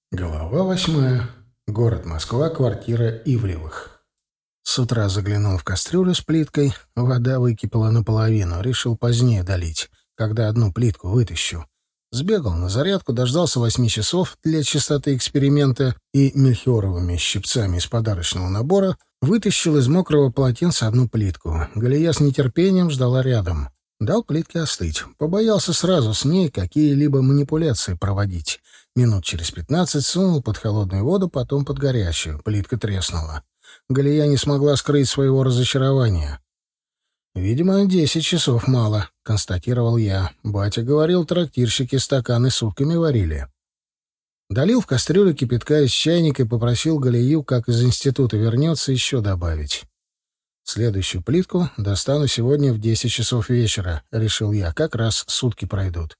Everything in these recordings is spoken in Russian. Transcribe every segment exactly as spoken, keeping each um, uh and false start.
Глава восьмая. Город Москва, квартира Ивлевых. С утра заглянул в кастрюлю с плиткой. Вода выкипела наполовину. Решил позднее долить, когда одну плитку вытащу. Сбегал на зарядку, дождался восьми часов для чистоты эксперимента и мельхиоровыми щипцами из подарочного набора вытащил из мокрого полотенца одну плитку. Галия с нетерпением ждала рядом. Дал плитке остыть. Побоялся сразу с ней какие-либо манипуляции проводить. Минут через пятнадцать сунул под холодную воду, потом под горячую. Плитка треснула. Галия не смогла скрыть своего разочарования. «Видимо, десять часов мало», — констатировал я. Батя говорил, трактирщики стаканы сутками варили. Долил в кастрюлю кипятка из чайника и попросил Галию, как из института вернется, еще добавить. «Следующую плитку достану сегодня в десять часов вечера», — решил я. «Как раз сутки пройдут».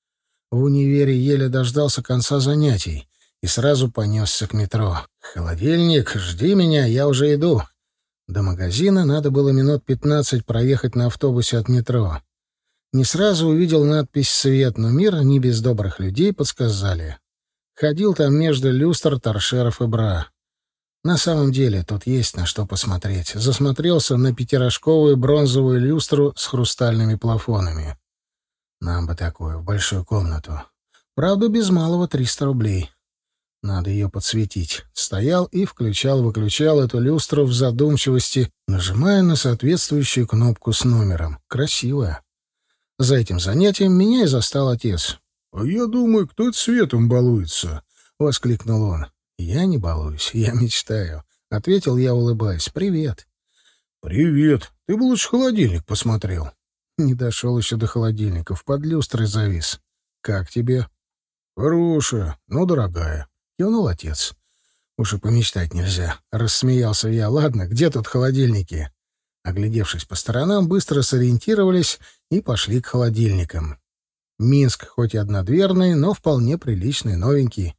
В универе еле дождался конца занятий и сразу понесся к метро. «Холодильник, жди меня, я уже иду». До магазина надо было минут пятнадцать проехать на автобусе от метро. Не сразу увидел надпись «Свет», но мир не без добрых людей подсказали. Ходил там между люстр, торшеров и бра. На самом деле тут есть на что посмотреть. Засмотрелся на пятирожковую бронзовую люстру с хрустальными плафонами. Нам бы такую, в большую комнату. Правда, без малого триста рублей. Надо ее подсветить. Стоял и включал-выключал эту люстру в задумчивости, нажимая на соответствующую кнопку с номером. Красивая. За этим занятием меня и застал отец. «А я думаю, кто это светом балуется?» — воскликнул он. «Я не балуюсь, я мечтаю», — ответил я, улыбаясь. «Привет». «Привет. Ты бы лучше холодильник посмотрел». Не дошел еще до холодильников, под люстрой завис. «Как тебе?» «Хорошая, но дорогая», — кивнул отец. «Уж и помечтать нельзя», — рассмеялся я. «Ладно, где тут холодильники?» Оглядевшись по сторонам, быстро сориентировались и пошли к холодильникам. Минск хоть и однодверный, но вполне приличный, новенький.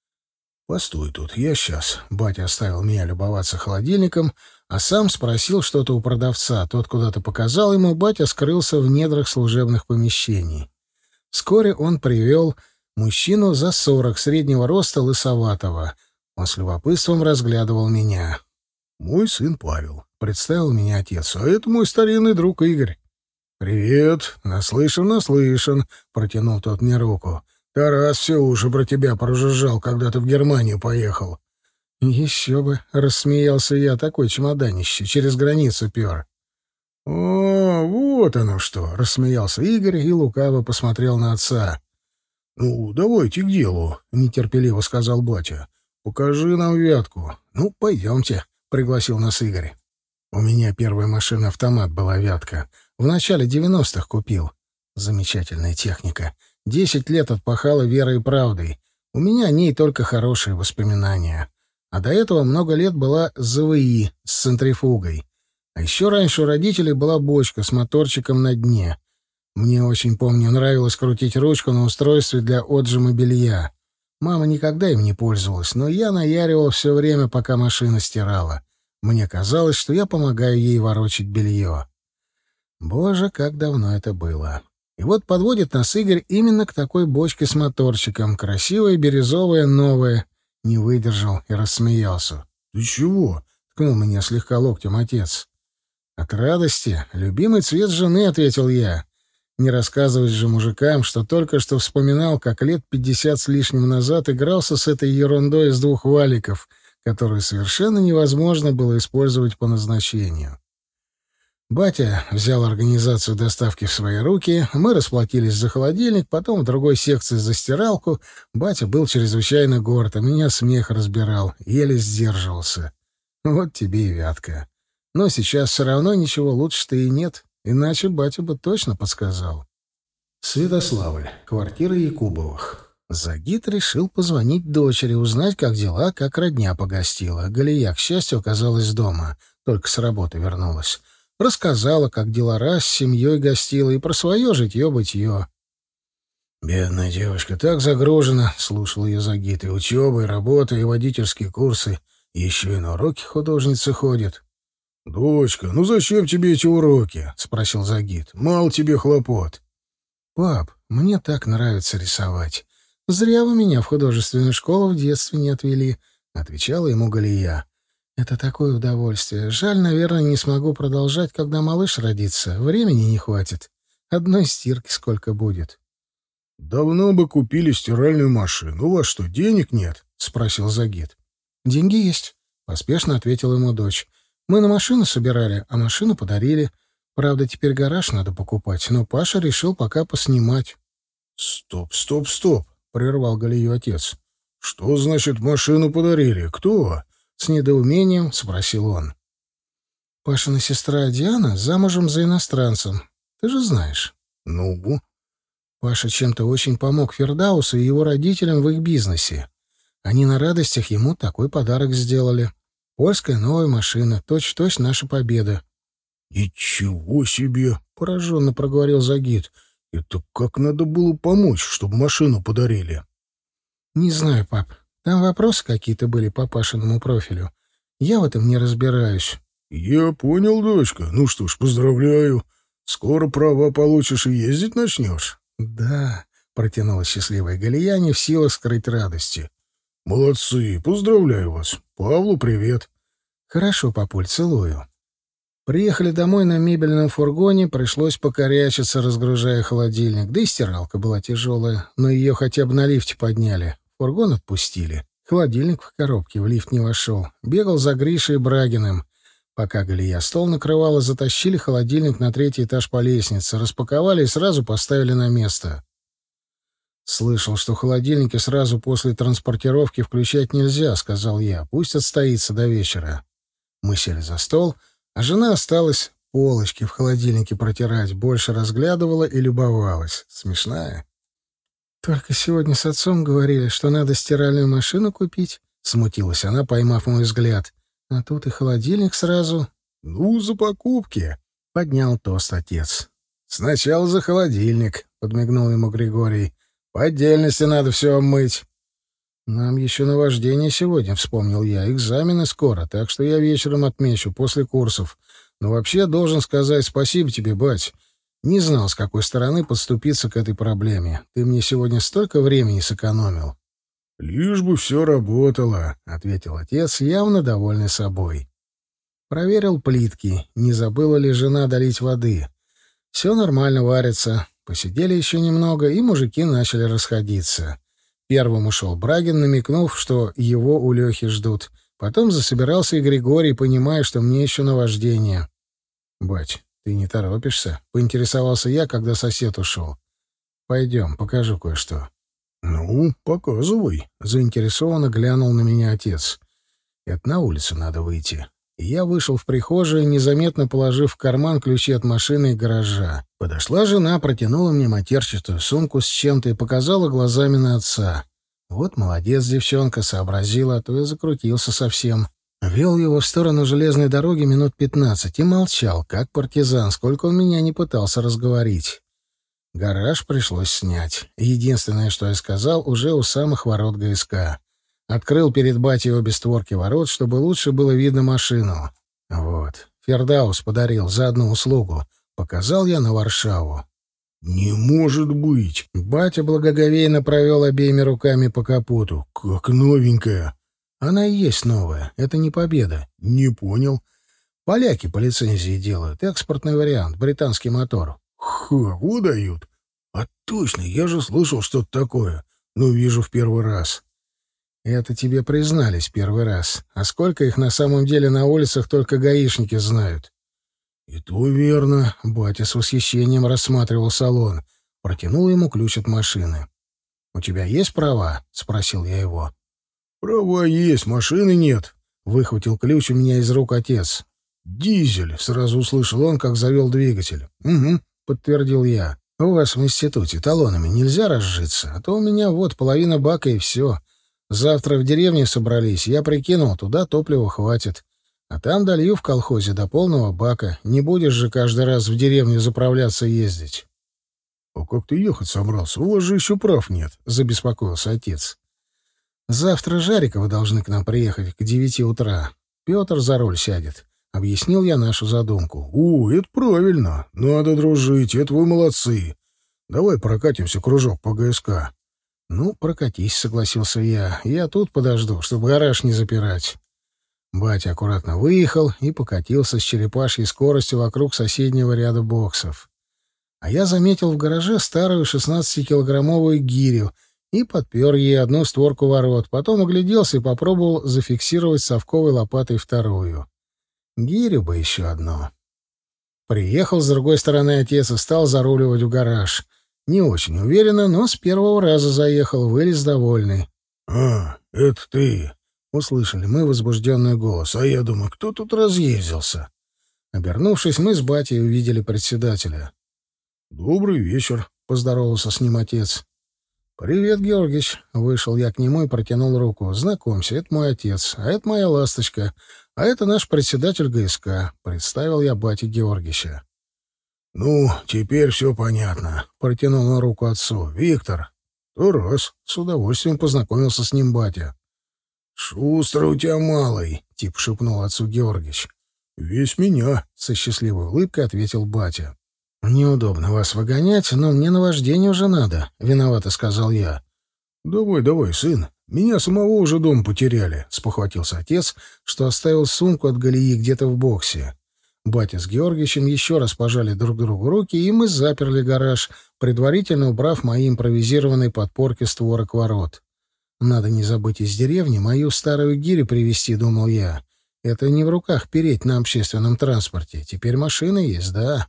«Постой тут, я сейчас». Батя оставил меня любоваться холодильником, а сам спросил что-то у продавца. Тот куда-то показал ему, батя скрылся в недрах служебных помещений. Вскоре он привел мужчину за сорок, среднего роста, лысоватого. Он с любопытством разглядывал меня. «Мой сын Павел», — представил меня отец, — «а это мой старинный друг Игорь». «Привет, наслышан, наслышан», — протянул тот мне руку. «Тарас все уши про тебя прожужжал, когда ты в Германию поехал». «Еще бы», — рассмеялся я, — «такой чемоданище, через границу пер». «О, вот оно что», — рассмеялся Игорь и лукаво посмотрел на отца. «Ну, давайте к делу», — нетерпеливо сказал батя. «Покажи нам Вятку». «Ну, пойдемте», — пригласил нас Игорь. У меня первая машина-автомат была Вятка. В начале девяностых купил. Замечательная техника. Десять лет отпахала верой и правдой. У меня о ней только хорошие воспоминания. А до этого много лет была ЗВИ с центрифугой. А еще раньше у родителей была бочка с моторчиком на дне. Мне очень, помню, нравилось крутить ручку на устройстве для отжима белья. Мама никогда им не пользовалась, но я наяривал все время, пока машина стирала. Мне казалось, что я помогаю ей ворочать белье. Боже, как давно это было. И вот подводит нас Игорь именно к такой бочке с моторчиком. Красивая, бирюзовая, новая. Не выдержал и рассмеялся. «Ты чего?» — ткнул меня слегка локтем отец. «От радости. Любимый цвет жены», — ответил я. Не рассказывать же мужикам, что только что вспоминал, как лет пятьдесят с лишним назад игрался с этой ерундой из двух валиков, которую совершенно невозможно было использовать по назначению. Батя взял организацию доставки в свои руки, мы расплатились за холодильник, потом в другой секции за стиралку. Батя был чрезвычайно горд, а меня смех разбирал, еле сдерживался. Вот тебе и Вятка. Но сейчас все равно ничего лучше-то и нет, иначе батя бы точно подсказал. Святославль, квартира Якубовых. Загид решил позвонить дочери, узнать, как дела, как родня погостила. Галия, к счастью, оказалась дома, только с работы вернулась. Рассказала, как Дилара с семьей гостила, и про свое житье-бытье. «Бедная девочка, так загружена», — слушал ее Загид, — «и учеба, и работа, и водительские курсы, и еще и на уроки художницы ходит». «Дочка, ну зачем тебе эти уроки?» — спросил Загид. «Мало тебе хлопот». «Пап, мне так нравится рисовать. «Зря вы меня в художественную школу в детстве не отвели», — отвечала ему Галия. «Это такое удовольствие. Жаль, наверное, не смогу продолжать, когда малыш родится. Времени не хватит. Одной стирки сколько будет». «Давно бы купили стиральную машину. У вас что, денег нет?» — спросил Загид. «Деньги есть», — поспешно ответила ему дочь. «Мы на машину собирали, а машину подарили. Правда, теперь гараж надо покупать, но Паша решил пока поснимать». «Стоп, стоп, стоп!» — прервал Галию отец. «Что значит машину подарили? Кто?» — с недоумением спросил он. «Пашина сестра Диана замужем за иностранцем. Ты же знаешь». «Ну?» Паша чем-то очень помог Фердаусу и его родителям в их бизнесе. Они на радостях ему такой подарок сделали. Польская новая машина, точь-в-точь наша победа. «Ничего себе!» — пораженно проговорил Загид. «Это как надо было помочь, чтобы машину подарили?» «Не знаю, пап. Там вопросы какие-то были по Пашиному профилю. Я в этом не разбираюсь». «Я понял, дочка. Ну что ж, поздравляю. Скоро права получишь и ездить начнешь». «Да», — протянула счастливая Галия, не в силах скрыть радости. «Молодцы, поздравляю вас. Павлу привет». «Хорошо, папуль, целую». Приехали домой на мебельном фургоне, пришлось покорячиться, разгружая холодильник. Да и стиралка была тяжелая, но ее хотя бы на лифте подняли. Фургон отпустили. Холодильник в коробке в лифт не вошел. Бегал за Гришей и Брагиным. Пока Галия стол накрывала, затащили холодильник на третий этаж по лестнице, распаковали и сразу поставили на место. «Слышал, что холодильники сразу после транспортировки включать нельзя», — сказал я. «Пусть отстоится до вечера». Мы сели за стол, а жена осталась полочки в холодильнике протирать, больше разглядывала и любовалась. Смешная. «Только сегодня с отцом говорили, что надо стиральную машину купить», — смутилась она, поймав мой взгляд. «А тут и холодильник сразу». «Ну, за покупки», — поднял тост отец. «Сначала за холодильник», — подмигнул ему Григорий. «По отдельности надо все обмыть». «Нам еще на вождение сегодня», — вспомнил я. «Экзамены скоро, так что я вечером отмечу, после курсов. Но вообще должен сказать спасибо тебе, бать. Не знал, с какой стороны подступиться к этой проблеме. Ты мне сегодня столько времени сэкономил». «Лишь бы все работало», — ответил отец, явно довольный собой. Проверил плитки, не забыла ли жена долить воды. Все нормально варится. Посидели еще немного, и мужики начали расходиться. Первым ушел Брагин, намекнув, что его у Лехи ждут. Потом засобирался и Григорий, понимая, что мне еще наваждение. «Бать, ты не торопишься?» — поинтересовался я, когда сосед ушел. «Пойдем, покажу кое-что». «Ну, показывай», — заинтересованно глянул на меня отец. «Это на улицу надо выйти». И я вышел в прихожую, незаметно положив в карман ключи от машины и гаража. Подошла жена, протянула мне матерчатую сумку с чем-то и показала глазами на отца. Вот молодец девчонка, сообразила, а то я закрутился совсем. Вел его в сторону железной дороги минут пятнадцать и молчал, как партизан, сколько он меня не пытался разговорить. Гараж пришлось снять. Единственное, что я сказал, уже у самых ворот ГСК. Открыл перед батей обе створки ворот, чтобы лучше было видно машину. Вот. Фердаус подарил за одну услугу. Показал я на Варшаву. «Не может быть!» Батя благоговейно провел обеими руками по капоту. «Как новенькая!» «Она и есть новая. Это не победа». «Не понял». «Поляки по лицензии делают. Экспортный вариант. Британский мотор». «Ха, выдают. А точно, я же слышал что-то такое. Но вижу в первый раз». «Это тебе признались первый раз. А сколько их на самом деле на улицах только гаишники знают?» «И то верно». Батя с восхищением рассматривал салон. Протянул ему ключ от машины. «У тебя есть права?» — спросил я его. «Права есть, машины нет», — выхватил ключ у меня из рук отец. «Дизель», — сразу услышал он, как завел двигатель. «Угу», — подтвердил я. «У вас в институте талонами нельзя разжиться, а то у меня вот половина бака и все. Завтра в деревне собрались, я прикинул, туда топлива хватит. А там долью в колхозе до полного бака. Не будешь же каждый раз в деревню заправляться и ездить». «А как ты ехать собрался? У вас же еще прав нет», — забеспокоился отец. «Завтра Жариковы должны к нам приехать к девяти утра. Петр за руль сядет», — объяснил я нашу задумку. «О, это правильно. Надо дружить, это вы молодцы. Давай прокатимся кружок по ГСК». «Ну, прокатись», — согласился я. «Я тут подожду, чтобы гараж не запирать». Батя аккуратно выехал и покатился с черепашьей скоростью вокруг соседнего ряда боксов. А я заметил в гараже старую шестнадцатикилограммовую гирю и подпер ей одну створку ворот, потом огляделся и попробовал зафиксировать совковой лопатой вторую. Гирю бы еще одну. Приехал с другой стороны отец и стал заруливать в гараж. Не очень уверенно, но с первого раза заехал, вылез довольный. «А, это ты!» — услышали мы возбужденный голос. «А я думаю, кто тут разъездился?» Обернувшись, мы с батей увидели председателя. «Добрый вечер», — поздоровался с ним отец. «Привет, Георгич!» — вышел я к нему и протянул руку. «Знакомься, это мой отец, а это моя ласточка, а это наш председатель ГСК», — представил я бате Георгича. «Ну, теперь все понятно», — протянул на руку отцу. «Виктор». «То раз», — с удовольствием познакомился с ним батя. «Шустрый у тебя малый», — тип шепнул отцу Георгич. «Весь меня», — со счастливой улыбкой ответил батя. «Неудобно вас выгонять, но мне на вождение уже надо», — виновато сказал я. «Давай, давай, сын, меня самого уже дом потеряли», — спохватился отец, что оставил сумку от Галии где-то в боксе. Батя с Георгием еще раз пожали друг другу руки, и мы заперли гараж, предварительно убрав мои импровизированные подпорки створок ворот. «Надо не забыть из деревни мою старую гирю привезти», — думал я. «Это не в руках переть на общественном транспорте. Теперь машины есть, да».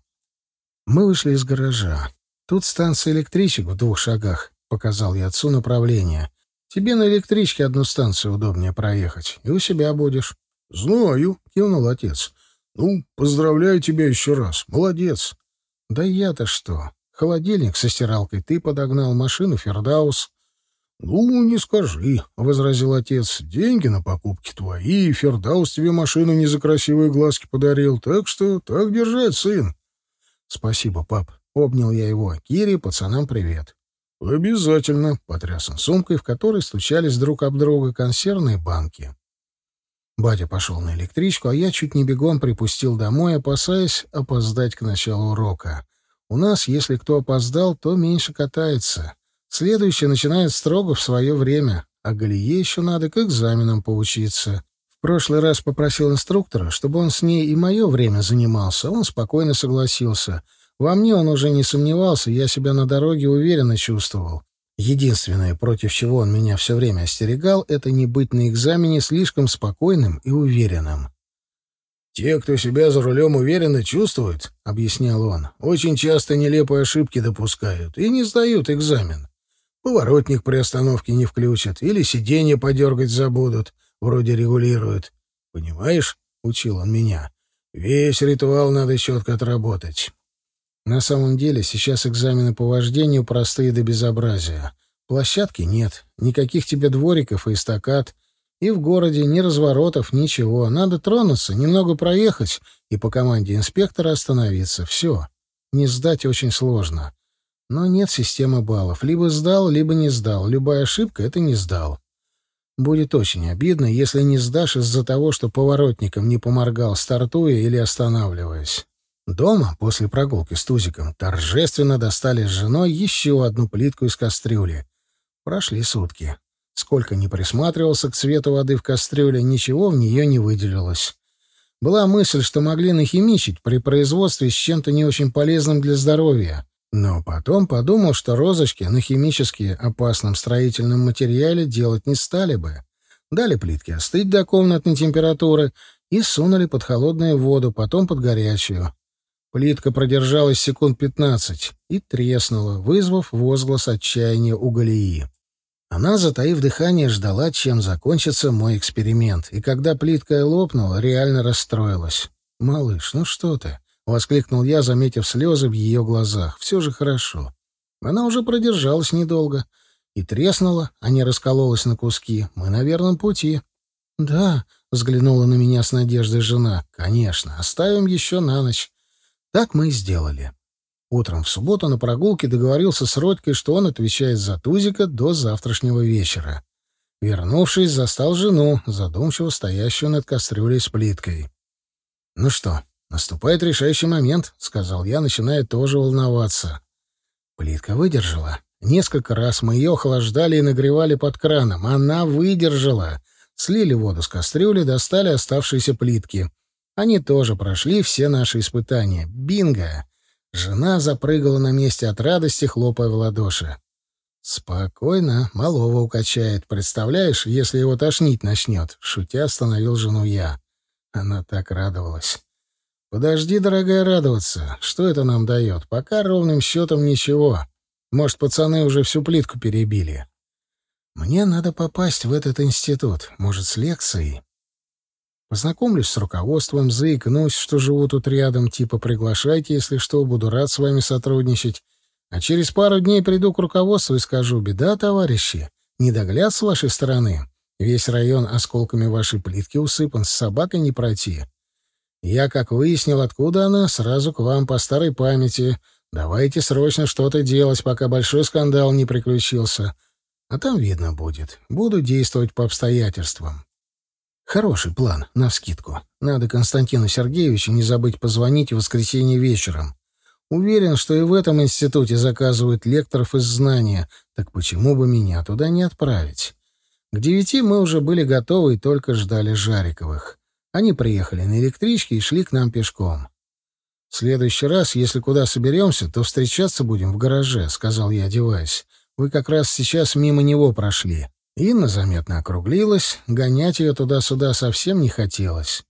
Мы вышли из гаража. «Тут станция электричек в двух шагах», — показал я отцу направление. «Тебе на электричке одну станцию удобнее проехать, и у себя будешь». «Знаю», — кивнул отец. «Ну, поздравляю тебя еще раз. Молодец». «Да я-то что? Холодильник со стиралкой ты подогнал, машину «Фердаус». «Ну, не скажи», — возразил отец. «Деньги на покупки твои, и «Фердаус» тебе машину не за красивые глазки подарил, так что так держать, сын». «Спасибо, пап», — обнял я его. «Кире, пацанам привет». «Обязательно», — потряс он сумкой, в которой стучались друг об друга консервные банки. Батя пошел на электричку, а я чуть не бегом припустил домой, опасаясь опоздать к началу урока. У нас, если кто опоздал, то меньше катается. Следующий начинает строго в свое время, а Галие еще надо к экзаменам поучиться. В прошлый раз попросил инструктора, чтобы он с ней и мое время занимался. Он спокойно согласился. Во мне он уже не сомневался, я себя на дороге уверенно чувствовал. Единственное, против чего он меня все время остерегал, это не быть на экзамене слишком спокойным и уверенным. «Те, кто себя за рулем уверенно чувствует, — объяснял он, — очень часто нелепые ошибки допускают и не сдают экзамен. Поворотник при остановке не включат или сиденье подергать забудут, вроде регулируют. Понимаешь, — учил он меня, — весь ритуал надо четко отработать». На самом деле сейчас экзамены по вождению простые до безобразия. Площадки нет, никаких тебе двориков и эстакад, и в городе ни разворотов, ничего. Надо тронуться, немного проехать и по команде инспектора остановиться. Все. Не сдать очень сложно. Но нет системы баллов. Либо сдал, либо не сдал. Любая ошибка — это не сдал. Будет очень обидно, если не сдашь из-за того, что поворотником не поморгал, стартуя или останавливаясь. Дома, после прогулки с Тузиком, торжественно достали с женой еще одну плитку из кастрюли. Прошли сутки. Сколько ни присматривался к цвету воды в кастрюле, ничего в нее не выделилось. Была мысль, что могли нахимичить при производстве с чем-то не очень полезным для здоровья. Но потом подумал, что розочки на химически опасном строительном материале делать не стали бы. Дали плитке остыть до комнатной температуры и сунули под холодную воду, потом под горячую. Плитка продержалась секунд пятнадцать и треснула, вызвав возглас отчаяния у Галии. Она, затаив дыхание, ждала, чем закончится мой эксперимент, и когда плитка лопнула, реально расстроилась. «Малыш, ну что ты?» — воскликнул я, заметив слезы в ее глазах. «Все же хорошо». Она уже продержалась недолго и треснула, а не раскололась на куски. Мы на верном пути. «Да», — взглянула на меня с надеждой жена. «Конечно, оставим еще на ночь». Так мы и сделали. Утром в субботу на прогулке договорился с Родькой, что он отвечает за Тузика до завтрашнего вечера. Вернувшись, застал жену, задумчиво стоящую над кастрюлей с плиткой. «Ну что, наступает решающий момент», — сказал я, начиная тоже волноваться. Плитка выдержала. Несколько раз мы ее охлаждали и нагревали под краном. Она выдержала. Слили воду с кастрюли, достали оставшиеся плитки. Они тоже прошли все наши испытания. Бинго! Жена запрыгала на месте от радости, хлопая в ладоши. «Спокойно, малого укачает. Представляешь, если его тошнить начнет?» — шутя остановил жену я. Она так радовалась. «Подожди, дорогая, радоваться. Что это нам дает? Пока ровным счетом ничего. Может, пацаны уже всю плитку перебили. Мне надо попасть в этот институт. Может, с лекцией? Познакомлюсь с руководством, заикнусь, что живу тут рядом, типа приглашайте, если что, буду рад с вами сотрудничать. А через пару дней приду к руководству и скажу: беда, товарищи, недогляд с вашей стороны. Весь район осколками вашей плитки усыпан, с собакой не пройти. Я, как выяснил, откуда она, сразу к вам по старой памяти. Давайте срочно что-то делать, пока большой скандал не приключился. А там видно будет. Буду действовать по обстоятельствам. Хороший план, навскидку. Надо Константину Сергеевичу не забыть позвонить в воскресенье вечером. Уверен, что и в этом институте заказывают лекторов из знания, так почему бы меня туда не отправить? К девяти мы уже были готовы и только ждали Жариковых. Они приехали на электричке и шли к нам пешком. «В следующий раз, если куда соберемся, то встречаться будем в гараже», — сказал я, одеваясь. «Вы как раз сейчас мимо него прошли». Инна заметно округлилась, гонять ее туда-сюда совсем не хотелось.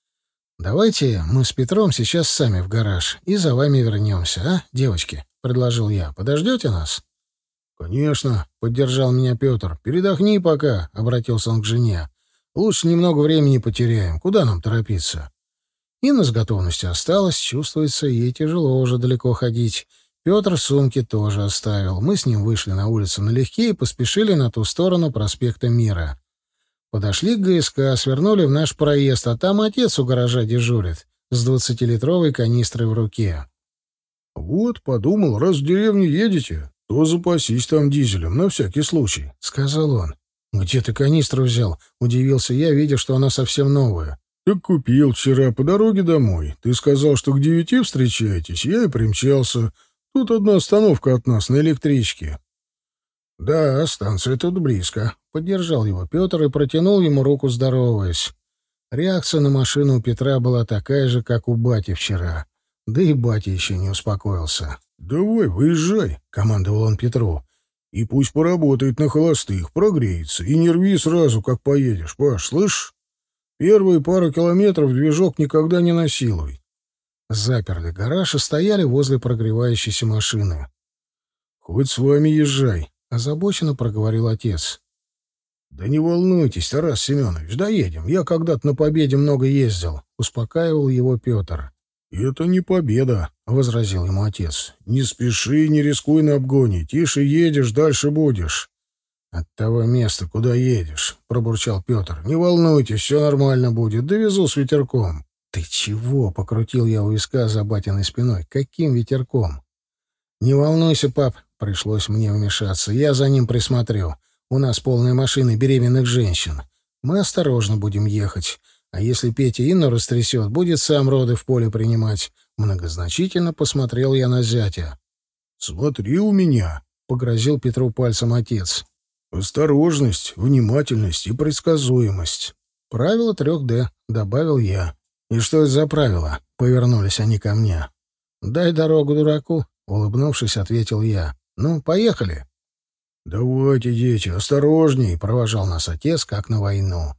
«Давайте мы с Петром сейчас сами в гараж и за вами вернемся, а, девочки?» — предложил я. «Подождете нас?» «Конечно», — поддержал меня Петр. «Передохни пока», — обратился он к жене. «Лучше немного времени потеряем. Куда нам торопиться?» Инна с готовностью осталась, чувствуется, ей тяжело уже далеко ходить. Петр сумки тоже оставил. Мы с ним вышли на улицу налегке и поспешили на ту сторону проспекта Мира. Подошли к ГСК, свернули в наш проезд, а там отец у гаража дежурит, с двадцатилитровой канистрой в руке. «Вот, подумал, раз в деревню едете, то запасись там дизелем, на всякий случай», — сказал он. «Где ты канистру взял?» — удивился я, видя, что она совсем новая. «Так купил вчера по дороге домой. Ты сказал, что к девяти встречаетесь, я и примчался. Тут одна остановка от нас на электричке». «Да, станция тут близко», — поддержал его Петр и протянул ему руку, здороваясь. Реакция на машину у Петра была такая же, как у бати вчера. Да и батя еще не успокоился. «Давай, выезжай», — командовал он Петру. «И пусть поработает на холостых, прогреется. И не рви сразу, как поедешь, Паш, слышишь? Первые пару километров движок никогда не насилуй». Заперли гараж и стояли возле прогревающейся машины. «Хоть с вами езжай», — озабоченно проговорил отец. «Да не волнуйтесь, Тарас Семенович, доедем. Я когда-то на Победе много ездил», — успокаивал его Петр. «Это не победа», — возразил ему отец. «Не спеши, не рискуй на обгоне. Тише едешь, дальше будешь». «От того места, куда едешь», — пробурчал Петр. «Не волнуйтесь, все нормально будет. Довезу с ветерком». «Ты чего?» — покрутил я у виска за батиной спиной. «Каким ветерком?» «Не волнуйся, пап», — пришлось мне вмешаться. «Я за ним присмотрю. У нас полная машина беременных женщин. Мы осторожно будем ехать. А если Петя Инну растрясет, будет сам роды в поле принимать». Многозначительно посмотрел я на зятя. «Смотри у меня», — погрозил Петру пальцем отец. «Осторожность, внимательность и предсказуемость. Правило трех Д», — добавил я. «И что это за правило?» — повернулись они ко мне. «Дай дорогу дураку», — улыбнувшись, ответил я. «Ну, поехали». «Давайте, дети, осторожней», — провожал нас отец, как на войну.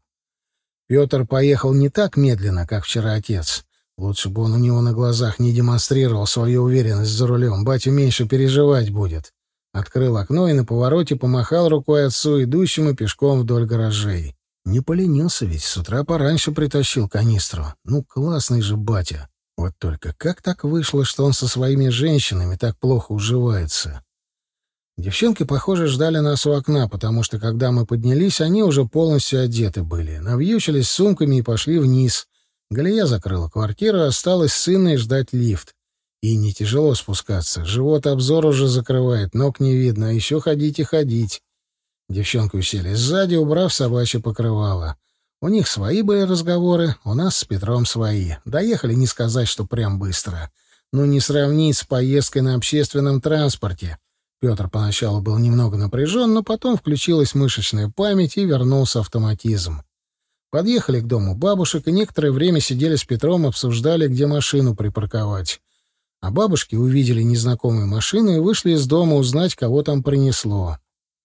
Петр поехал не так медленно, как вчера отец. Лучше бы он у него на глазах не демонстрировал свою уверенность за рулем. Батя меньше переживать будет. Открыл окно и на повороте помахал рукой отцу, идущему пешком вдоль гаражей. Не поленился ведь, с утра пораньше притащил канистру. Ну, классный же батя. Вот только как так вышло, что он со своими женщинами так плохо уживается? Девчонки, похоже, ждали нас у окна, потому что, когда мы поднялись, они уже полностью одеты были. Навьючились сумками и пошли вниз. Галия закрыла квартиру, осталось с Инной ждать лифт. И не тяжело спускаться. Живот обзор уже закрывает, ног не видно, а еще ходить и ходить. Девчонки уселись сзади, убрав собачье покрывало. У них свои были разговоры, у нас с Петром свои. Доехали, не сказать, что прям быстро. Но не сравнить с поездкой на общественном транспорте. Петр поначалу был немного напряжен, но потом включилась мышечная память и вернулся автоматизм. Подъехали к дому бабушек и некоторое время сидели с Петром, обсуждали, где машину припарковать. А бабушки увидели незнакомую машину и вышли из дома узнать, кого там принесло.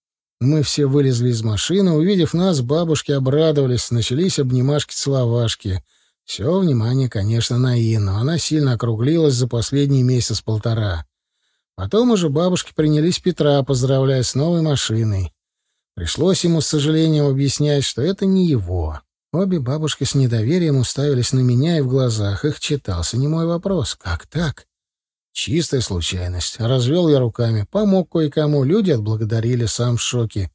Мы все вылезли из машины, увидев нас, бабушки обрадовались, начались обнимашки-целовашки. Все внимание, конечно, на Инну. Она сильно округлилась за последний месяц-полтора. Потом уже бабушки принялись Петра поздравлять с новой машиной. Пришлось ему с сожалением объяснять, что это не его. Обе бабушки с недоверием уставились на меня, и в глазах их читался немой вопрос: «Как так?» Чистая случайность. Развел я руками, помог кое-кому, люди отблагодарили, сам в шоке.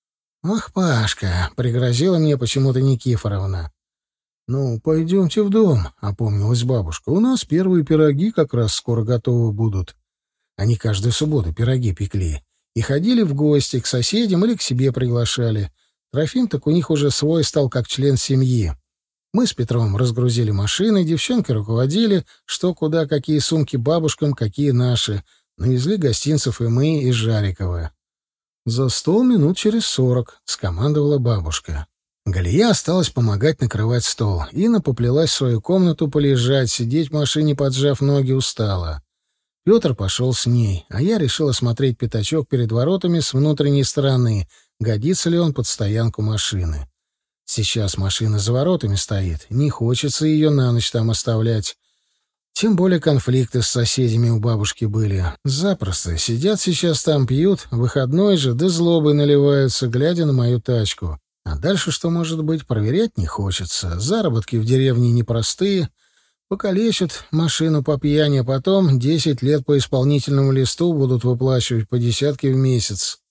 «Ах, Пашка!» — пригрозила мне почему-то Никифоровна. «Ну, пойдемте в дом», — опомнилась бабушка. «У нас первые пироги как раз скоро готовы будут». Они каждую субботу пироги пекли. И ходили в гости к соседям или к себе приглашали. Трофим так у них уже свой стал как член семьи. Мы с Петром разгрузили машины, девчонки руководили, что куда, какие сумки бабушкам, какие наши. Навезли гостинцев и мы, и Жариковы. «За стол минут через сорок», — скомандовала бабушка. Галия осталась помогать накрывать стол. Инна поплелась в свою комнату полежать, сидеть в машине, поджав ноги, устала. Петр пошел с ней, а я решил осмотреть пятачок перед воротами с внутренней стороны, годится ли он под стоянку машины. Сейчас машина за воротами стоит, не хочется ее на ночь там оставлять. Тем более конфликты с соседями у бабушки были. Запросто сидят сейчас там, пьют, выходной же, да злобой наливаются, глядя на мою тачку. А дальше что может быть, проверять не хочется. Заработки в деревне непростые. Покалечат машину по пьяни, а потом десять лет по исполнительному листу будут выплачивать по десятке в месяц.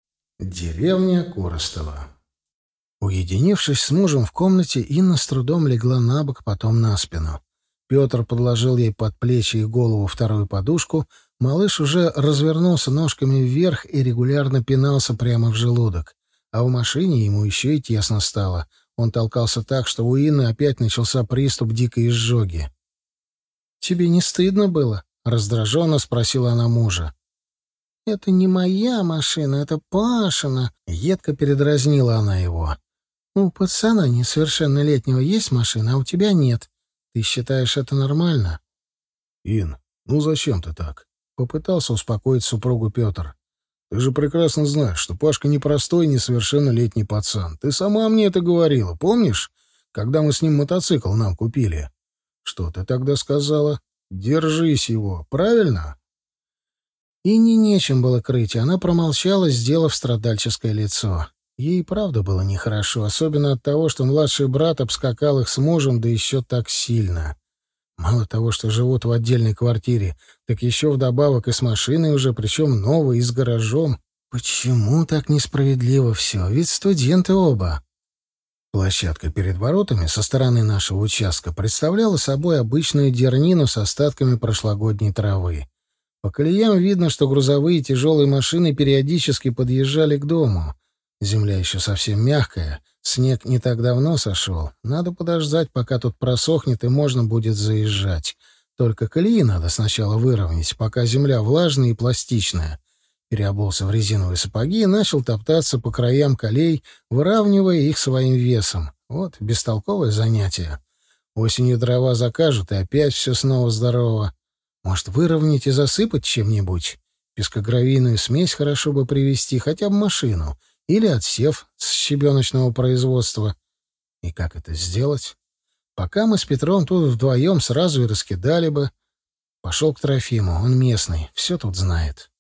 Деревня Коростова. Уединившись с мужем в комнате, Инна с трудом легла на бок, потом на спину. Петр подложил ей под плечи и голову вторую подушку. Малыш уже развернулся ножками вверх и регулярно пинался прямо в желудок. А в машине ему еще и тесно стало. Он толкался так, что у Инны опять начался приступ дикой изжоги. «Тебе не стыдно было?» — раздраженно спросила она мужа. «Это не моя машина, это Пашина», — едко передразнила она его. «У пацана несовершеннолетнего есть машина, а у тебя нет. Ты считаешь это нормально?» «Ин, ну зачем ты так?» — попытался успокоить супругу Петр. «Ты же прекрасно знаешь, что Пашка непростой, несовершеннолетний пацан. Ты сама мне это говорила, помнишь, когда мы с ним мотоцикл нам купили? Что ты тогда сказала? Держись его, правильно?» И не нечем было крыть, она промолчала, сделав страдальческое лицо. Ей правда было нехорошо, особенно от того, что младший брат обскакал их с мужем, да еще так сильно. Мало того, что живут в отдельной квартире, так еще вдобавок и с машиной уже, причем новой, и с гаражом. Почему так несправедливо все? Ведь студенты оба. Площадка перед воротами со стороны нашего участка представляла собой обычную дернину с остатками прошлогодней травы. По колеям видно, что грузовые тяжелые машины периодически подъезжали к дому. Земля еще совсем мягкая, снег не так давно сошел. Надо подождать, пока тут просохнет, и можно будет заезжать. Только колеи надо сначала выровнять, пока земля влажная и пластичная. Переобулся в резиновые сапоги и начал топтаться по краям колей, выравнивая их своим весом. Вот бестолковое занятие. Осенью дрова закажут, и опять все снова здорово. Может, выровнять и засыпать чем-нибудь? Пескогравийную смесь хорошо бы привезти, хотя бы машину. Или отсев с щебеночного производства. И как это сделать? Пока мы с Петром тут вдвоем сразу и раскидали бы. Пошел к Трофиму, он местный, все тут знает.